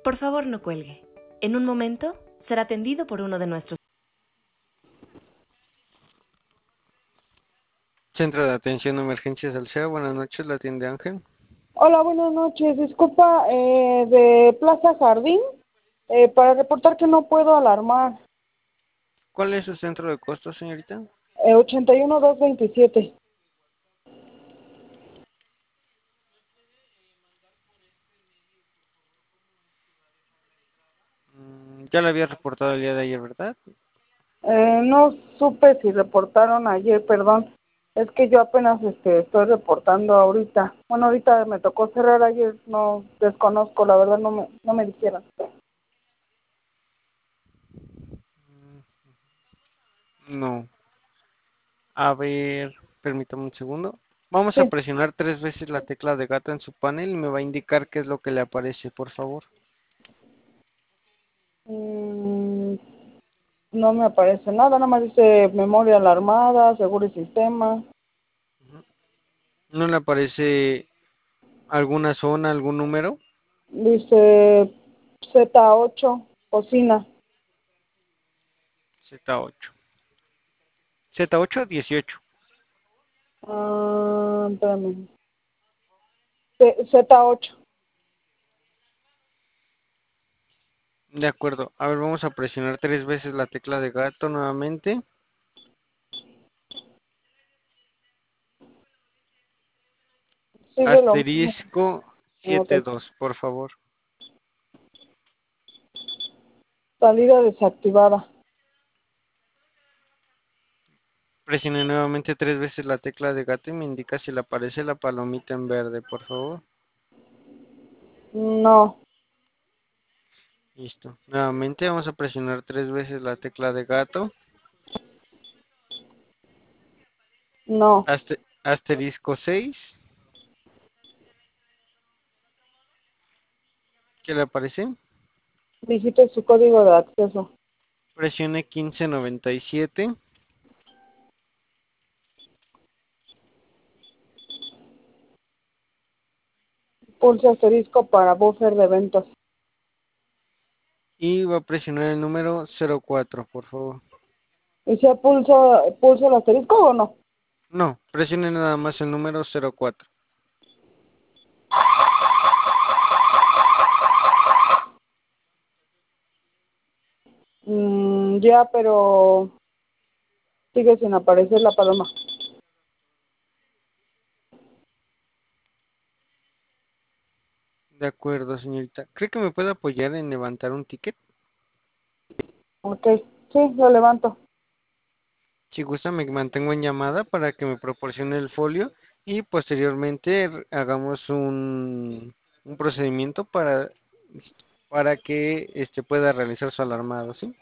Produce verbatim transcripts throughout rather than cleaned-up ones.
Por favor, no cuelgue. En un momento será atendido por uno de nuestros. Centro de Atención de Emergencias del C E A, buenas noches, la atiende Ángel. Hola, buenas noches. Disculpa, eh, de Plaza Jardín, eh, para reportar que no puedo alarmar. ¿Cuál es su centro de costo, señorita? Eh, ochenta y uno dos veintisiete. Mm, ya la había reportado el día de ayer, ¿verdad? Eh, no supe si reportaron ayer, perdón. Es que yo apenas este, estoy reportando ahorita. Bueno, ahorita me tocó cerrar ayer, no desconozco, la verdad no me, no me dijeron. No. A ver, permítame un segundo. Vamos a Sí. presionar tres veces la tecla de gato en su panel y me va a indicar qué es lo que le aparece, por favor. Mm, no me aparece nada, nada más dice memoria alarmada, seguro y sistema. ¿No le aparece alguna zona, algún número? Dice Z ocho, cocina. Z ocho. Z ocho, dieciocho. Ah, espérame. Z- Z8. De acuerdo. A ver, vamos a presionar tres veces la tecla de gato nuevamente. Sigue lo mismo. Asterisco Ok. setenta y dos, por favor. Salida desactivada. Presione nuevamente tres veces la tecla de gato y me indica si le aparece la palomita en verde, por favor. No, Listo. Nuevamente vamos a presionar tres veces la tecla de gato. no. Aste- asterisco seis. ¿Qué le aparece? Digite su código de acceso. Presione quince noventa y siete. Pulse asterisco para buffer de eventos. Y va a presionar el número cero cuatro, por favor. ¿Y si pulso, pulso el asterisco o no? No, presione nada más el número cero cuatro. Mm, ya, pero sigue sin aparecer la paloma. De acuerdo, señorita. ¿Cree que me puede apoyar en levantar un ticket? Ok, sí, lo levanto. Si gusta, me mantengo en llamada para que me proporcione el folio y posteriormente r- hagamos un, un procedimiento para, para que este pueda realizar su alarmado, ¿sí?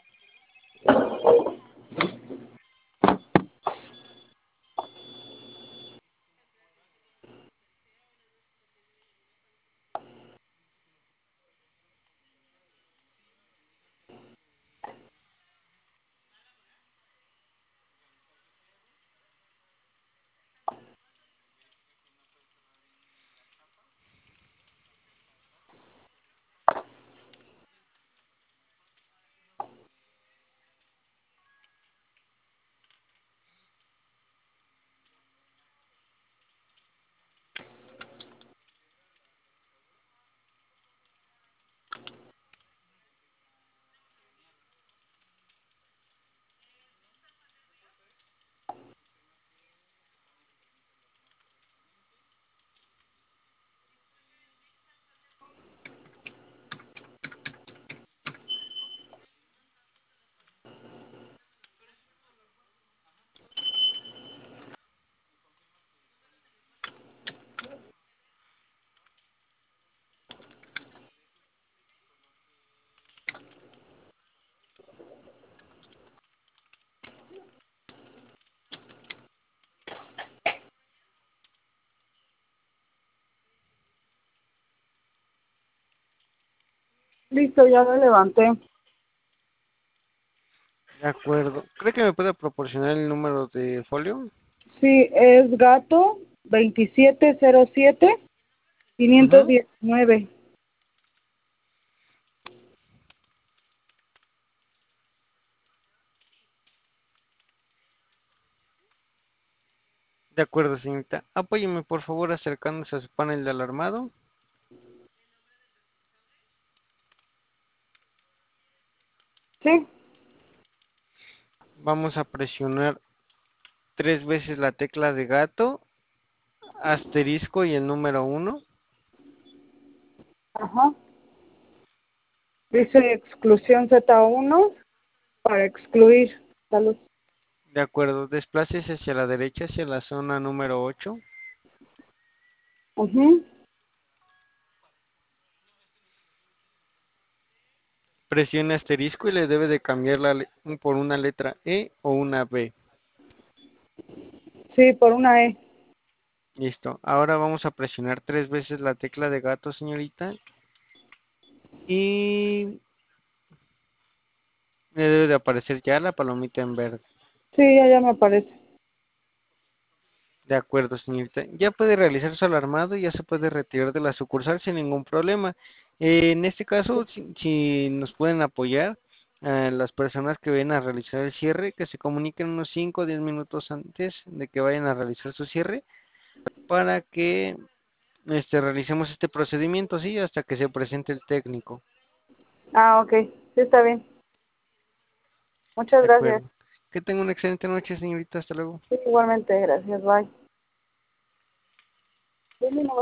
Listo, ya lo levanté. De acuerdo. ¿Cree que me puede proporcionar el número de folio? Sí, es gato veintisiete cero siete Ujú. quinientos diecinueve. De acuerdo, señorita. Apóyeme, por favor, acercándose a su panel de alarmado. Sí, Vamos a presionar tres veces la tecla de gato, asterisco y el número uno. ajá. Dice exclusión Z uno para excluir. Salud. De acuerdo, desplácese hacia la derecha, hacia la zona número ocho. Ujú. Presione asterisco y le debe de cambiar la le- por una letra E o una B. Sí, por una E. Listo. Ahora vamos a presionar tres veces la tecla de gato, señorita. Y le debe de aparecer ya la palomita en verde. Sí, ya, ya me aparece. De acuerdo, señorita. Ya puede realizar su alarmado y ya se puede retirar de la sucursal sin ningún problema. Eh, en este caso, si, si nos pueden apoyar a las personas que vayan a realizar el cierre, que se comuniquen unos cinco o diez minutos antes de que vayan a realizar su cierre para que este, realicemos este procedimiento, sí, hasta que se presente el técnico. Ah, ok. Sí, está bien. Muchas De gracias. acuerdo. Que tenga una excelente noche, señorita. Hasta luego. Sí, igualmente, gracias. Bye. Sí, mi